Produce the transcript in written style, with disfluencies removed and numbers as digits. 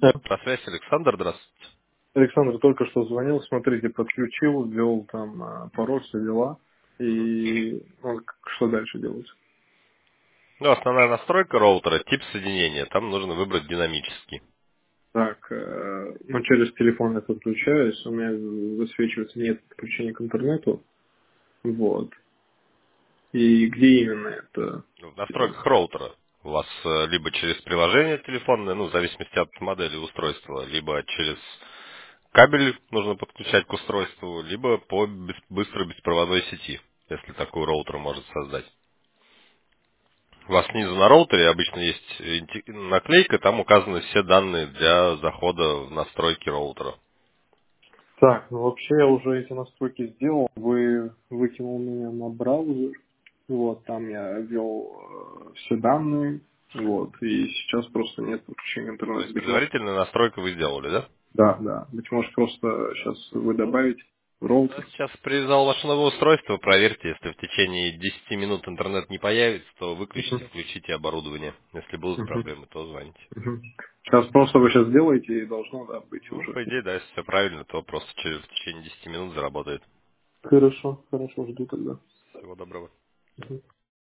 На связи Александр, здравствуйте. Александр только что звонил, смотрите, подключил, ввел там пароль, все дела. И что дальше делать? Ну, основная настройка роутера, тип соединения, там нужно выбрать динамический. Так, через телефон я подключаюсь, у меня высвечивается нет подключения к интернету. Вот. И где именно это? Ну, в настройках роутера у вас либо через приложение телефонное, ну, в зависимости от модели устройства, либо через кабель нужно подключать к устройству, либо по быстрой беспроводной сети, если такой роутер может создать. У вас снизу на роутере обычно есть наклейка, там указаны все данные для захода в настройки роутера. Так, ну вообще я уже эти настройки сделал. Вы выкинул меня на браузер. Вот, там я ввел все данные. Вот, и сейчас просто нет подключения к То интернету. есть Быть может, предварительную настройку вы сделали, да? да, да. Быть может, просто сейчас вы добавите в Да, роутер. сейчас привязал ваше новое устройство, проверьте, если в течение 10 минут интернет не появится, то выключите, Мгм, включите оборудование. Если будут мгм, проблемы, то звоните. мгм. Сейчас просто вы сейчас делаете, и должно, да, быть Ну, уже. по идее, да, если все правильно, то просто в течение 10 минут заработает. Хорошо, хорошо, жду тогда. Всего доброго. Мгм.